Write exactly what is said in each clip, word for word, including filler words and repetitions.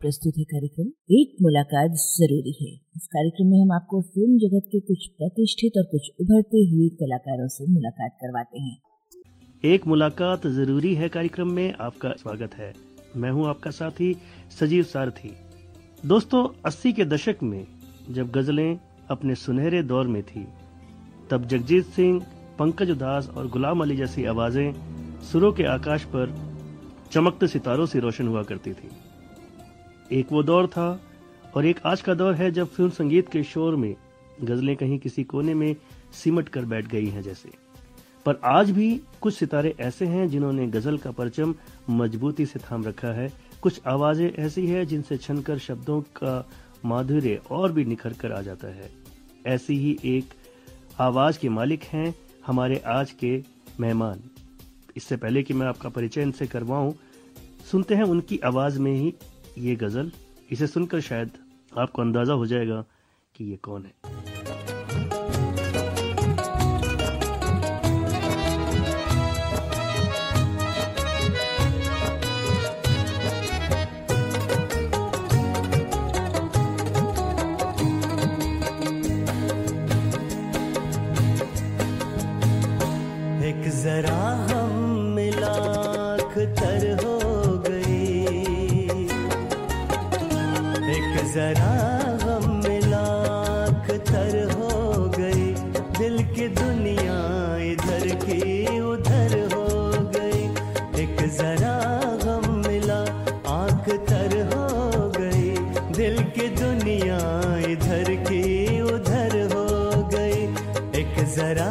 प्रस्तुत है कार्यक्रम एक मुलाकात जरूरी है। इस कार्यक्रम में हम आपको फिल्म जगत के कुछ प्रतिष्ठित और कुछ उभरते हुए कलाकारों से मुलाकात करवाते हैं। एक मुलाकात जरूरी है कार्यक्रम में आपका स्वागत है। मैं हूं आपका साथी सजीव सारथी। दोस्तों, अस्सी के दशक में जब गजलें अपने सुनहरे दौर में थी, तब जगजीत सिंह, पंकज उधास और गुलाम अली जैसी आवाजें सुरों के आकाश पर चमकते सितारों से रोशन हुआ करती थी। एक वो दौर था और एक आज का दौर है जब फिल्म संगीत के शोर में गजलें कहीं किसी कोने में सिमट कर बैठ गई हैं जैसे। पर आज भी कुछ सितारे ऐसे हैं जिन्होंने गजल का परचम मजबूती से थाम रखा है। कुछ आवाजें ऐसी हैं जिनसे छनकर शब्दों का माधुर्य और भी निखर कर आ जाता है। ऐसी ही एक आवाज के मालिक हैं हमारे आज के मेहमान। इससे पहले कि मैं आपका परिचय इनसे करवाऊं, सुनते हैं उनकी आवाज में ही ये गजल। इसे सुनकर शायद आपको अंदाजा हो जाएगा कि ये कौन है। एक जरा हम मिला अख्तर हो गए, एक जरा हम मिला अख्तर हो गए, दिल की दुनिया इधर की उधर हो गई। एक जरा हम मिला अख्तर हो गई, दिल की दुनिया इधर की उधर हो गई। एक जरा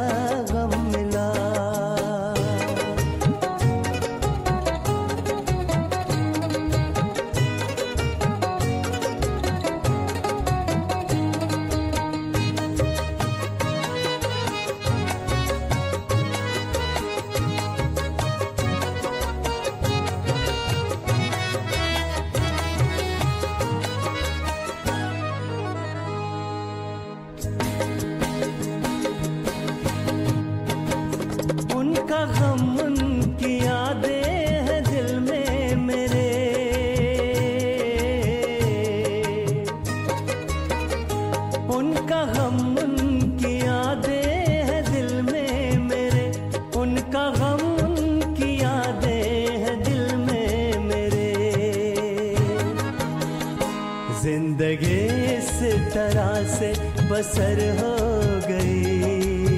बसर हो गई,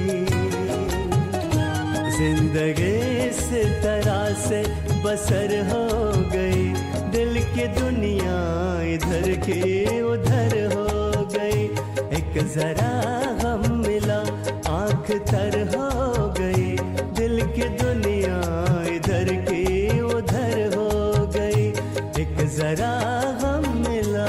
जिंदगी इस तरह से बसर हो गई। दिल की दुनिया इधर की उधर हो गई। एक जरा हम मिला आँख तर हो गई, दिल की दुनिया इधर की उधर हो गई। एक जरा हम मिला।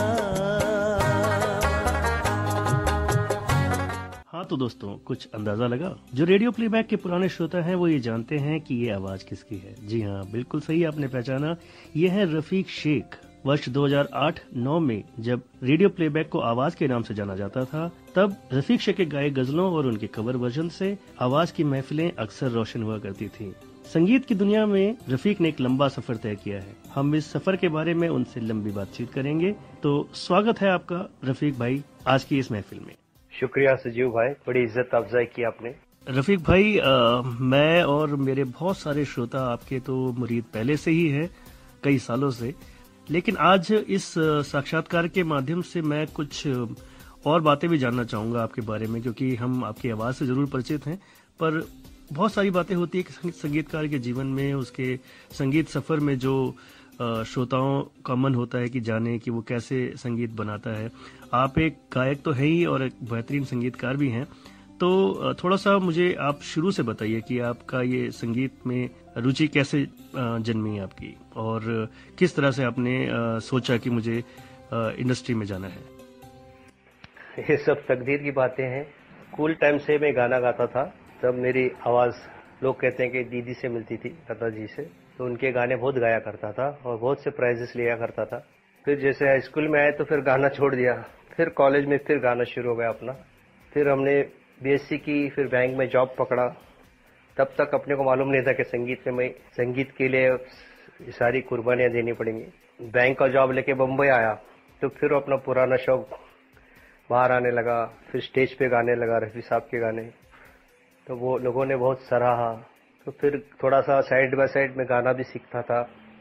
तो दोस्तों, कुछ अंदाजा लगा? जो रेडियो प्लेबैक के पुराने श्रोता हैं वो ये जानते हैं कि ये आवाज किसकी है। जी हाँ, बिल्कुल सही आपने पहचाना। ये है रफीक शेख। वर्ष दो हज़ार आठ नौ में जब रेडियो प्लेबैक को आवाज के नाम से जाना जाता था, तब रफीक शेख के गाए गजलों और उनके कवर वर्जन से आवाज की महफिलें अक्सर रोशन हुआ करती थी। संगीत की दुनिया में रफीक ने एक लंबा सफर तय किया है। हम इस सफर के बारे में उनसे लंबी बातचीत करेंगे। तो स्वागत है आपका रफीक भाई आज की इस महफिल में। शुक्रिया सजीव भाई, बड़ी इज्जत अफजाई की आपने। रफीक भाई, आ, मैं और मेरे बहुत सारे श्रोता आपके तो मुरीद पहले से ही है, कई सालों से। लेकिन आज इस साक्षात्कार के माध्यम से मैं कुछ और बातें भी जानना चाहूंगा आपके बारे में, क्योंकि हम आपकी आवाज से जरूर परिचित हैं, पर बहुत सारी बातें होती है कि संगीतकार के जीवन में, उसके संगीत सफर में जो श्रोताओं का मन होता है कि जाने कि वो कैसे संगीत बनाता है। आप एक गायक तो है ही और एक बेहतरीन संगीतकार भी हैं। तो थोड़ा सा मुझे आप शुरू से बताइए कि आपका ये संगीत में रुचि कैसे जन्मी आपकी, और किस तरह से आपने सोचा कि मुझे इंडस्ट्री में जाना है। ये सब तकदीर की बातें हैं। स्कूल टाइम से मैं गाना गाता था। तब मेरी आवाज लोग कहते हैं कि दीदी से मिलती थी, लता जी से। तो उनके गाने बहुत गाया करता था और बहुत से प्राइजेस लिया करता था। फिर जैसे हाई स्कूल में आए तो फिर गाना छोड़ दिया। फिर कॉलेज में फिर गाना शुरू हो गया अपना। फिर हमने बीएससी की, फिर बैंक में जॉब पकड़ा। तब तक अपने को मालूम नहीं था कि संगीत में मैं संगीत के लिए सारी कुर्बानियां देनी पड़ेंगी। बैंक का जॉब लेके बम्बई आया तो फिर अपना पुराना शौक बाहर आने लगा। फिर स्टेज पे गाने लगा रफ़ी साहब के गाने, तो वो लोगों ने बहुत सराहा। तो फिर थोड़ा सा साइड बाय साइड में गाना भी सीखता था।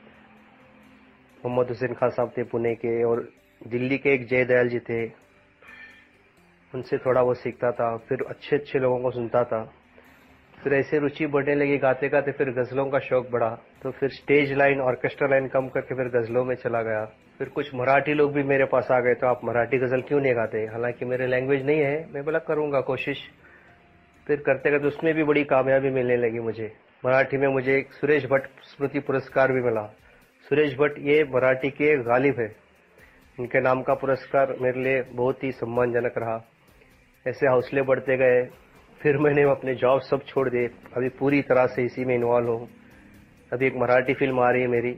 मोहम्मद हुसैन खान साहब थे पुणे के, और दिल्ली के एक जय दयाल जी थे, उनसे थोड़ा वो सीखता था। फिर अच्छे अच्छे लोगों को सुनता था। फिर ऐसे रुचि बढ़ने लगी गाते गाते, फिर गज़लों का शौक बढ़ा। तो फिर स्टेज लाइन, ऑर्केस्ट्रा लाइन कम करके फिर गज़लों में चला गया। फिर कुछ मराठी लोग भी मेरे पास आ गए, तो आप मराठी गज़ल क्यों नहीं गाते? हालांकि मेरे लैंग्वेज नहीं है। मैं बोला करूँगा कोशिश। फिर करते करते उसमें भी बड़ी कामयाबी मिलने लगी मुझे। मराठी में मुझे एक सुरेश भट्ट स्मृति पुरस्कार भी मिला। सुरेश भट्ट ये मराठी के गालिब है, उनके नाम का पुरस्कार मेरे लिए बहुत ही सम्मानजनक रहा। ऐसे हौसले बढ़ते गए। फिर मैंने अपने जॉब सब छोड़ दिए, अभी पूरी तरह से इसी में इन्वॉल्व हूँ। अभी एक मराठी फिल्म आ रही है मेरी,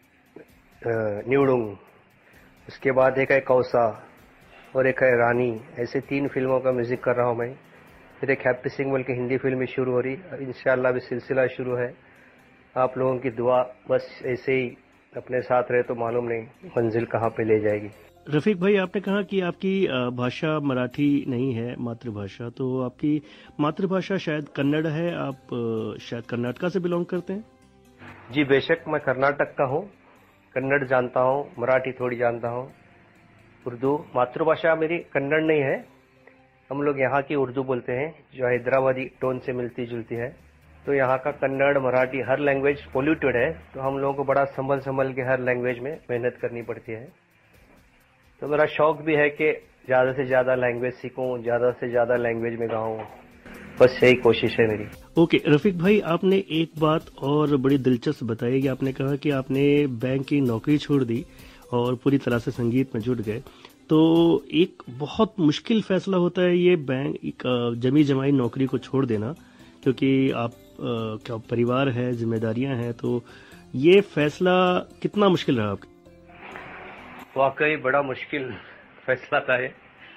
निवडुंग, उसके बाद एक है कौसा और एक है रानी। ऐसे तीन फिल्मों का म्यूजिक कर रहा हूँ मैं। फिर एक हैप्पी सिंगल की हिंदी फिल्म शुरू हो रही, इंशाअल्लाह भी सिलसिला शुरू है। आप लोगों की दुआ बस ऐसे ही अपने साथ रहे तो मालूम नहीं मंजिल कहाँ पे ले जाएगी। रफीक भाई, आपने कहा कि आपकी भाषा मराठी नहीं है मातृभाषा, तो आपकी मातृभाषा शायद कन्नड़ है। आप शायद कर्नाटका से बिलोंग करते हैं? जी बेशक, मैं कर्नाटक का हूँ। कन्नड़ जानता हूँ, मराठी थोड़ी जानता हूँ, उर्दू। मातृभाषा मेरी कन्नड़ नहीं है, हम लोग यहाँ की उर्दू बोलते हैं, जो हैदराबादी टोन से मिलती जुलती है। तो यहाँ का कन्नड़, मराठी, हर लैंग्वेज पोल्यूटेड है, तो हम लोगों को बड़ा संभल संभल के हर लैंग्वेज में मेहनत करनी पड़ती है। तो मेरा शौक भी है कि ज़्यादा से ज़्यादा लैंग्वेज सीखूं, ज़्यादा से ज़्यादा लैंग्वेज में गाऊं, बस यही कोशिश है मेरी। ओके okay, रफीक भाई, आपने एक बात और बड़ी दिलचस्प बताई कि आपने कहा कि आपने बैंक की नौकरी छोड़ दी और पूरी तरह से संगीत में जुट गए। तो एक बहुत मुश्किल फैसला होता है ये बैंक एक जमी जमाई नौकरी को छोड़ देना, क्योंकि आप क्या परिवार है, जिम्मेदारियां हैं। तो ये फैसला कितना मुश्किल रहा आपका? वाकई बड़ा मुश्किल फैसला था ये,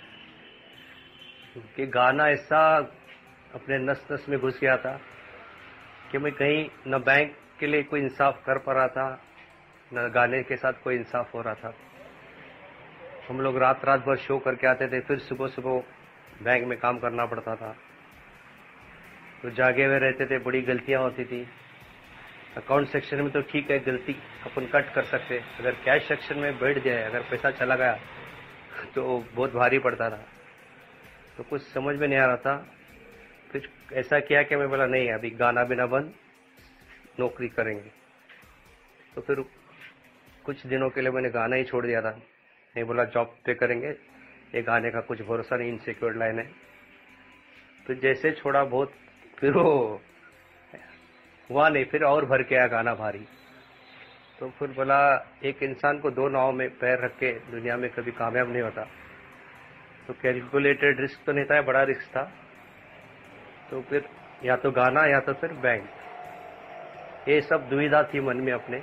कि गाना ऐसा अपने नस नस में घुस गया था कि मैं कहीं न बैंक के लिए कोई इंसाफ कर पा रहा था, न गाने के साथ कोई इंसाफ हो रहा था। हम लोग रात रात भर शो करके आते थे, फिर सुबह सुबह बैंक में काम करना पड़ता था, तो जागे हुए रहते थे, बड़ी गलतियां होती थी। अकाउंट सेक्शन में तो ठीक है, गलती अपन कट कर सकते, अगर कैश सेक्शन में बैठ जाए, अगर पैसा चला गया तो बहुत भारी पड़ता था। तो कुछ समझ में नहीं आ रहा था। फिर ऐसा किया कि मैं बोला नहीं, अभी गाना बिना बंद, नौकरी करेंगे। तो फिर कुछ दिनों के लिए मैंने गाना ही छोड़ दिया था। नहीं बोला जॉब पे करेंगे, ये गाने का कुछ भरोसा नहीं, इनसिक्योर लाइन है। फिर जैसे छोड़ा बहुत, फिर वो हुआ नहीं, फिर और भर के आया गाना भारी। तो फिर बोला एक इंसान को दो नाव में पैर रख के दुनिया में कभी कामयाब नहीं होता। तो कैलकुलेटेड रिस्क तो नहीं था, बड़ा रिस्क था। तो फिर या तो गाना या तो फिर बैंक, ये सब दुविधा थी मन में अपने।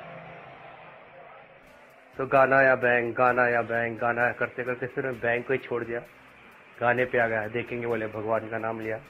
तो गाना या बैंक, गाना या बैंक, गाना करते करते फिर मैं बैंक को ही छोड़ दिया, गाने पे आ गया। देखेंगे बोले, भगवान का नाम लिया।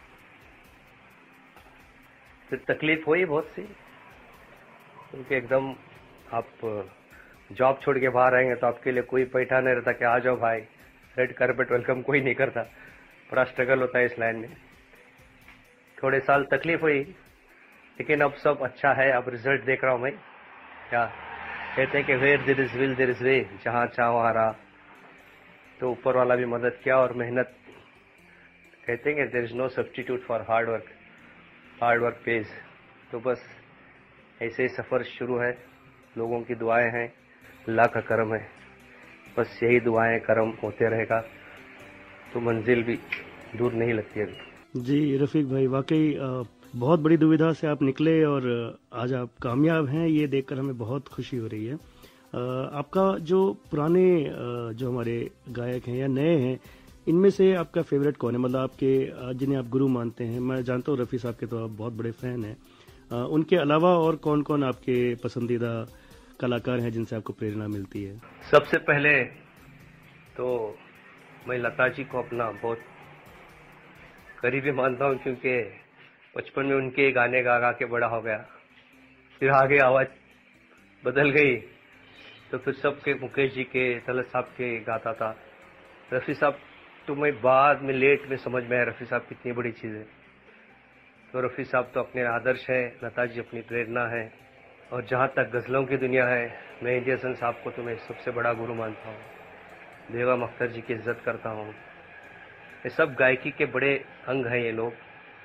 फिर तकलीफ हुई बहुत सी, क्योंकि एकदम आप जॉब छोड़ के बाहर आएंगे तो आपके लिए कोई बैठा नहीं रहता कि आ जाओ भाई, रेड कारपेट वेलकम कोई नहीं करता। बड़ा स्ट्रगल होता है इस लाइन में। थोड़े साल तकलीफ हुई, लेकिन अब सब अच्छा है। अब रिजल्ट देख रहा हूँ मैं। क्या कहते हैं कि where there is will there is way, जहाँ चाहो वहाँ रहा। तो ऊपर वाला भी मदद किया और मेहनत, कहते हैं कि there is no substitute for hard work, hard work pays. तो बस ऐसे ही सफ़र शुरू है। लोगों की दुआएं हैं, अल्लाह का करम है, बस यही दुआएं करम होते रहेगा तो मंजिल भी दूर नहीं लगती अभी। जी रफीक भाई, वाकई बहुत बड़ी दुविधा से आप निकले और आज आप कामयाब हैं, ये देखकर हमें बहुत खुशी हो रही है। आपका जो पुराने जो हमारे गायक हैं या नए हैं, इनमें से आपका फेवरेट कौन है? मतलब आपके जिन्हें आप गुरु मानते हैं। मैं जानता हूँ रफ़ी साहब के तो आप बहुत बड़े फ़ैन हैं। उनके अलावा और कौन कौन आपके पसंदीदा कलाकार हैं जिनसे आपको प्रेरणा मिलती है? सबसे पहले तो मैं लता जी को अपना बहुत करीबी मानता हूँ, क्योंकि बचपन में उनके गाने गा गा के बड़ा हो गया। फिर आगे आवाज़ बदल गई, तो फिर सबके मुकेश जी के, तलत साहब के गाता था। रफ़ी साहब तो मैं बाद में लेट में समझ में आया रफ़ी साहब कितनी बड़ी चीज़ है। तो रफ़ी साहब तो अपने आदर्श है, लता जी अपनी प्रेरणा है। और जहाँ तक गज़लों की दुनिया है, मेहंदी हसन साहब को तो मैं सबसे बड़ा गुरु मानता हूँ। बेगम अख्तर जी की इज्जत करता हूँ। ये सब गायकी के बड़े अंग हैं ये लोग।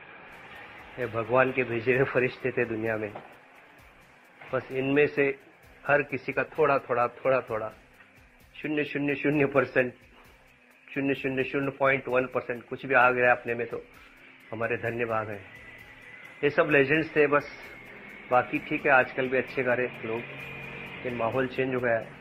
ये भगवान के भेजे हुए फरिश्ते थे दुनिया में। बस इनमें से हर किसी का थोड़ा थोड़ा थोड़ा थोड़ा शून्य शून्य शून्य परसेंट शून्य शून्य शून्य पॉइंट वन परसेंट कुछ भी आ गया अपने में तो हमारे धन्यवाद हैं। ये सब लेजेंड्स थे बस। बाकी ठीक है, आजकल भी अच्छे गा रहे लोग, लेकिन माहौल चेंज हो गया है।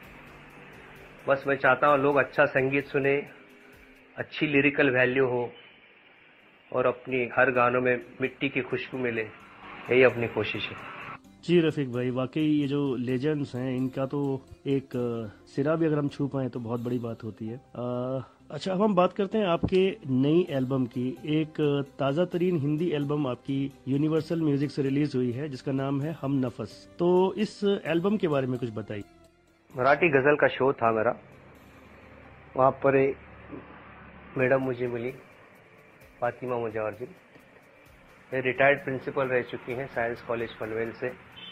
बस मैं चाहता हूँ लोग अच्छा संगीत सुने, अच्छी लिरिकल वैल्यू हो और अपनी हर गानों में मिट्टी की खुशबू मिले, यही अपनी कोशिश है। जी रफीक भाई, वाकई ये जो लेजेंड्स हैं इनका तो एक सिरा भी अगर हम छू पाएं तो बहुत बड़ी बात होती है। आ, अच्छा, अब हम बात करते हैं आपके नई एल्बम की। एक ताज़ा तरीन हिंदी एल्बम आपकी यूनिवर्सल म्यूजिक से रिलीज हुई है जिसका नाम है हम नफस। तो इस एल्बम के बारे में कुछ बताइए। मराठी गज़ल का शो था मेरा, वहाँ पर मैडम मुझे मिली, फातिमा मुजावर जी। ये रिटायर्ड प्रिंसिपल रह चुकी हैं साइंस कॉलेज पनवेल से।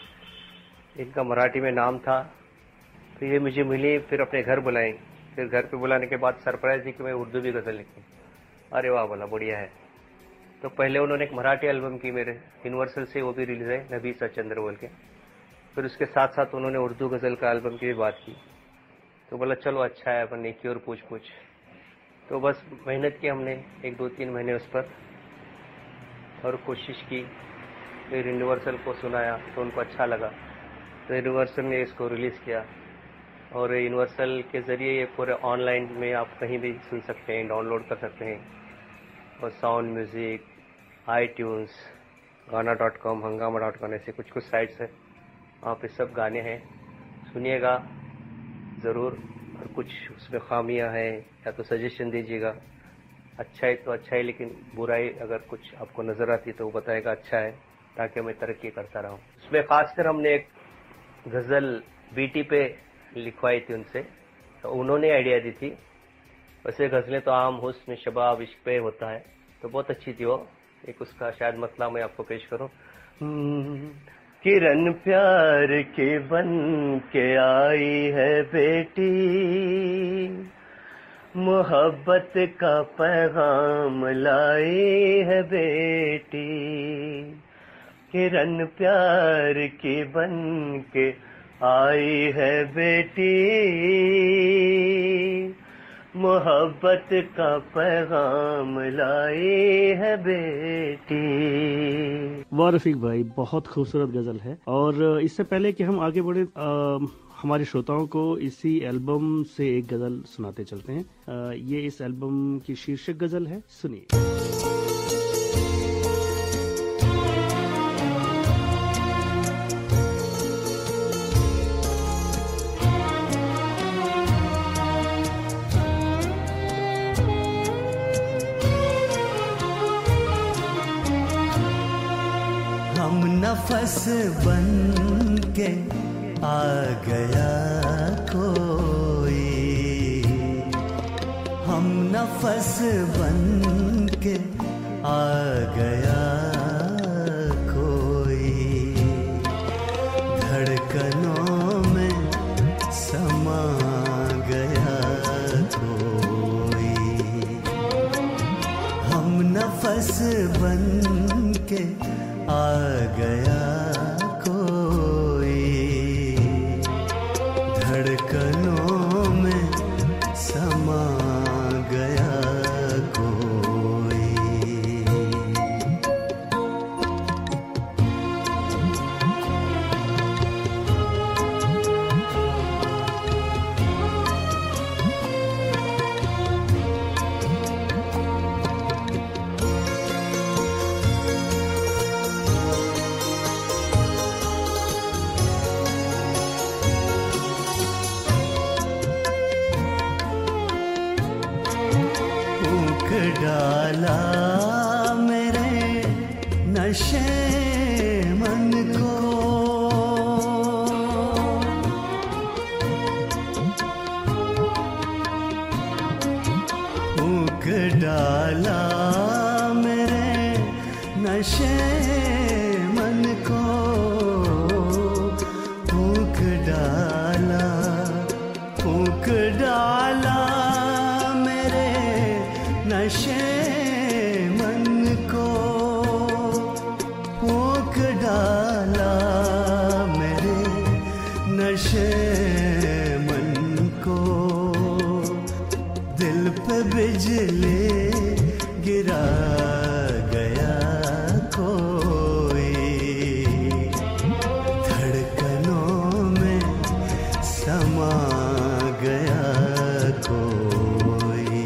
इनका मराठी में नाम था, तो ये मुझे मिली, फिर अपने घर बुलाई। फिर घर पे बुलाने के बाद सरप्राइज दी कि मैं उर्दू भी गज़ल लिखूँ। अरे वाह, बोला बढ़िया है। तो पहले उन्होंने एक मराठी एल्बम की मेरे यूनिवर्सल से, वो भी रिलीज है नबी सचंद्र बोल के। फिर उसके साथ साथ उन्होंने उर्दू गज़ल का एल्बम की भी बात की। तो बोला चलो अच्छा है, अपन ने की और पूछ पूछ। तो बस मेहनत की हमने एक दो तीन महीने उस पर और कोशिश की। फिर यूनिवर्सल को सुनाया तो उनको अच्छा लगा, तो यूनिवर्सल ने इसको रिलीज़ किया। और यूनिवर्सल के ज़रिए ये पूरे ऑनलाइन में आप कहीं भी सुन सकते हैं, डाउनलोड कर सकते हैं। और sound music, iTunes, Gaana dot com, Hungama dot com, ऐसे कुछ कुछ साइट्स हैं, वहाँ पे सब गाने हैं, सुनिएगा ज़रूर। और कुछ उसमें खामियां हैं या तो सजेशन दीजिएगा। अच्छा है तो अच्छा है, लेकिन बुराई अगर कुछ आपको नज़र आती है तो वो बताएगा अच्छा है, ताकि मैं तरक्की करता रहूं। उसमें खासकर हमने एक गज़ल बीटी पे लिखवाई थी उनसे, तो उन्होंने आइडिया दी थी। वैसे गज़लें तो आम हुस्न शबाब इश्क पे होता है, तो बहुत अच्छी थी वो। एक उसका शायद मतला मैं आपको पेश करूं। किरण प्यार के बन के आई है बेटी, मोहब्बत का पैगाम लाई है बेटी। किरण प्यार की बन के आई है बेटी, मोहब्बत का पैगाम लाई है बेटी। वाह रफीक भाई, बहुत खूबसूरत गजल है। और इससे पहले कि हम आगे बढ़े, आ, हमारे श्रोताओं को इसी एल्बम से एक गजल सुनाते चलते हैं। आ, ये इस एल्बम की शीर्षक गजल है, सुनिए। हम नफस बन के आ गया कोई, हम नफस बन के आ गया कोई, धड़कनों में समा गया कोई। हम नफस बन के आ गया कोई, धड़कनों में समा गया कोई। डाला मेरे नशे मन को, नशे मन को फूंक डाला, फूंक डाला मेरे नशे मन को, फूंक डाला मेरे नशे मन को। दिल पे बिजली गिरा गया कोई, धड़कनों में समा गया कोई।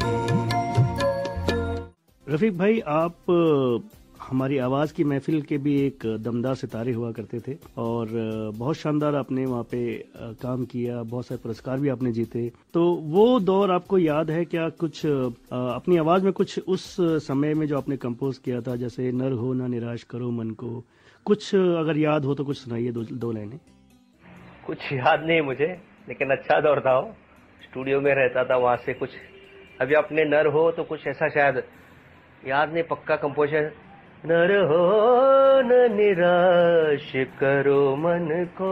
रफीक भाई, आप हमारी आवाज़ की महफिल के भी एक दमदार सितारे हुआ करते थे और बहुत शानदार आपने वहाँ पे काम किया, बहुत सारे पुरस्कार भी आपने जीते। तो वो दौर आपको याद है क्या? कुछ अपनी आवाज़ में कुछ उस समय में जो आपने कंपोज किया था, जैसे नर हो ना निराश करो मन को, कुछ अगर याद हो तो कुछ सुनाइए, दो, दो लाइनें। कुछ याद नहीं मुझे, लेकिन अच्छा दौर था वो। स्टूडियो में रहता था, वहाँ से कुछ अभी अपने नर हो तो कुछ ऐसा शायद याद नहीं, पक्का कंपोजर। नर हो न निराश करो मन को,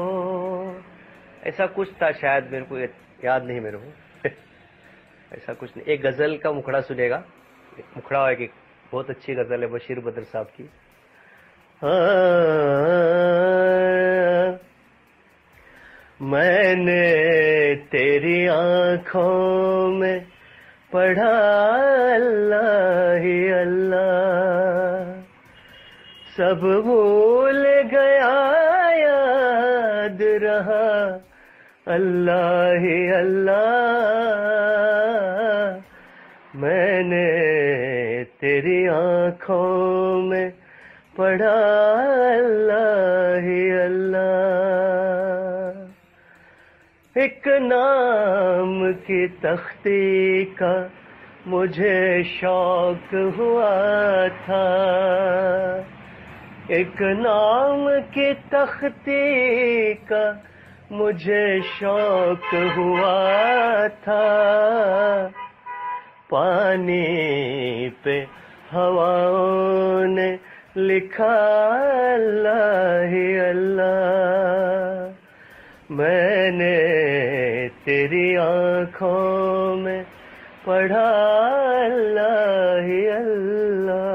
ऐसा कुछ था शायद, मेरे को याद नहीं मेरे को। ऐसा कुछ नहीं। एक गजल का मुखड़ा सुनेगा, मुखड़ा है कि बहुत अच्छी गजल है बशीर बद्र साहब की। मैंने तेरी आंखों में पढ़ा अल्लाह ही अल्लाह, सब भूल गया याद रहा अल्लाह ही अल्लाह। मैंने तेरी आंखों में पढ़ा अल्लाह ही अल्लाह। एक नाम की तख्ती का मुझे शौक हुआ था, एक नाम की तख्ती का मुझे शौक हुआ था। पानी पे हवाओं ने लिखा अल्लाह ही अल्लाह। मैंने तेरी आंखों में पढ़ा अल्लाह ही अल्लाह।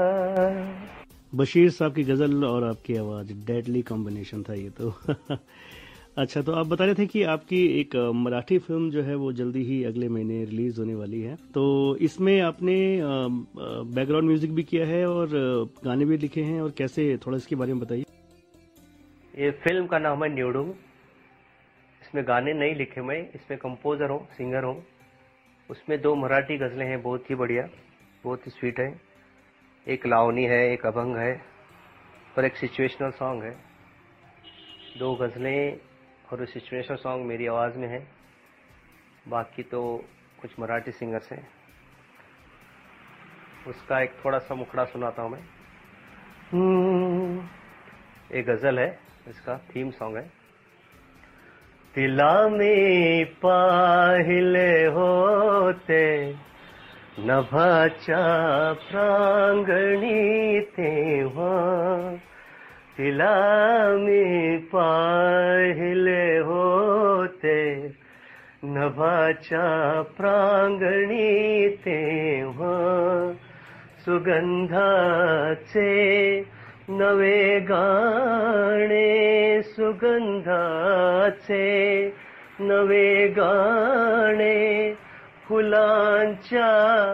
बशीर साहब की गजल और आपकी आवाज, डेडली कॉम्बिनेशन था ये तो। अच्छा, तो आप बता रहे थे कि आपकी एक मराठी फिल्म जो है वो जल्दी ही अगले महीने रिलीज होने वाली है, तो इसमें आपने बैकग्राउंड म्यूजिक भी किया है और गाने भी लिखे हैं, और कैसे, थोड़ा इसके बारे में बताइए। ये फिल्म का नाम है न्यूडुंग। इसमें गाने नहीं लिखे मैं, इसमें कंपोजर हूँ, सिंगर हूँ। उसमें दो मराठी गजलें हैं, बहुत ही बढ़िया, बहुत ही स्वीट है। एक लावनी है, एक अभंग है, और एक सिचुएशनल सॉन्ग है। दो गजलें और सिचुएशनल सॉन्ग मेरी आवाज़ में है, बाकी तो कुछ मराठी सिंगर्स हैं। उसका एक थोड़ा सा मुखड़ा सुनाता हूँ मैं। एक गजल है, इसका थीम सॉन्ग है। तिला मी पाहिले होते नभाच्या प्रांगणी तेव्हा, तिला मी पाहिले होते नभाच्या प्रांगणी तेव्हा, सुगंधाचे नवे गाणे, सुगंधाचे नवे गाणे, फुलांच्या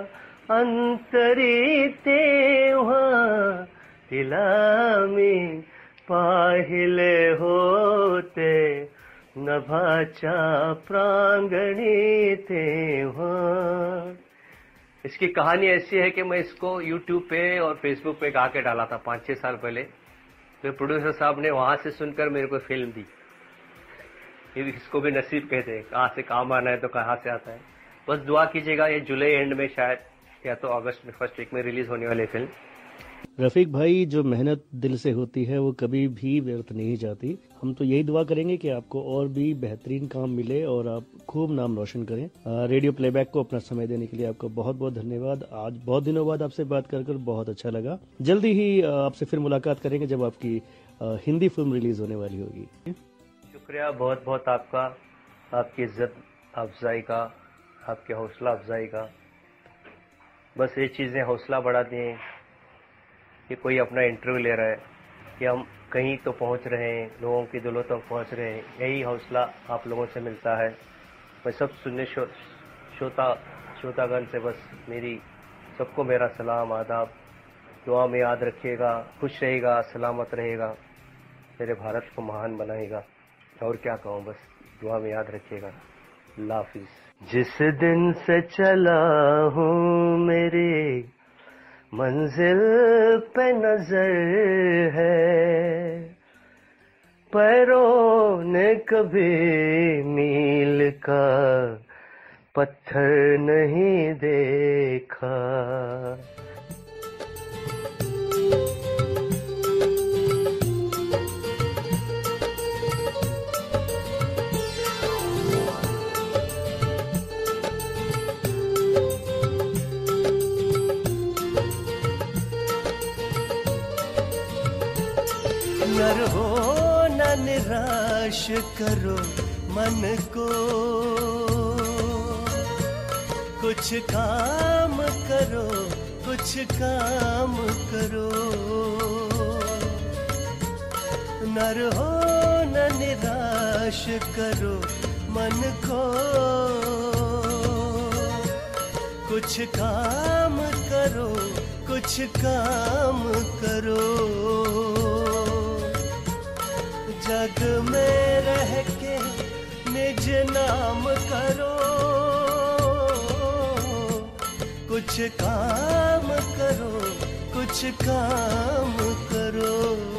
अंतरी तेव्हा, तिला मी पाहिले होते नभाच्या प्रांगणी तेव्हा। इसकी कहानी ऐसी है कि मैं इसको यूट्यूब पे और फेसबुक पे गा के डाला था पाँच छः साल पहले। तो प्रोड्यूसर साहब ने वहां से सुनकर मेरे को फिल्म दी। ये इसको भी नसीब कहते हैं, कहाँ से काम आना है तो कहाँ से आता है। बस दुआ कीजिएगा, ये जुलाई एंड में शायद या तो अगस्त में फर्स्ट वीक में रिलीज होने वाली फिल्म। रफीक भाई, जो मेहनत दिल से होती है वो कभी भी व्यर्थ नहीं जाती। हम तो यही दुआ करेंगे कि आपको और भी बेहतरीन काम मिले और आप खूब नाम रोशन करें। रेडियो प्लेबैक को अपना समय देने के लिए आपको बहुत बहुत धन्यवाद। आज बहुत दिनों बाद आपसे बात कर कर बहुत अच्छा लगा। जल्दी ही आपसे फिर मुलाकात करेंगे जब आपकी हिंदी फिल्म रिलीज होने वाली होगी। शुक्रिया बहुत बहुत आपका, आपकी इज्जत अफजाई का, आपके हौसला अफजाई का। बस ये चीज़ें हौसला बढ़ाती हैं कि कोई अपना इंटरव्यू ले रहा है, कि हम कहीं तो पहुंच रहे हैं, लोगों की दिलों तक पहुंच रहे हैं। यही हौसला आप लोगों से मिलता है। मैं सब सुनने शो, श्रोता श्रोतागण से बस मेरी सबको मेरा सलाम आदाब। दुआ में याद रखिएगा, खुश रहेगा, सलामत रहेगा, मेरे भारत को महान बनाएगा। और क्या कहूँ, बस दुआ में याद रखिएगा। अल्लाह हाफिज। जिस दिन से चला हूँ मेरी मंजिल पे नजर है, पैरों ने कभी मील का पत्थर नहीं देखा। नर हो न निराश करो मन को, कुछ काम करो, कुछ काम करो। नर हो न निराश करो मन को, कुछ काम करो, कुछ काम करो। जग में रह के निज नाम करो, कुछ काम करो, कुछ काम करो।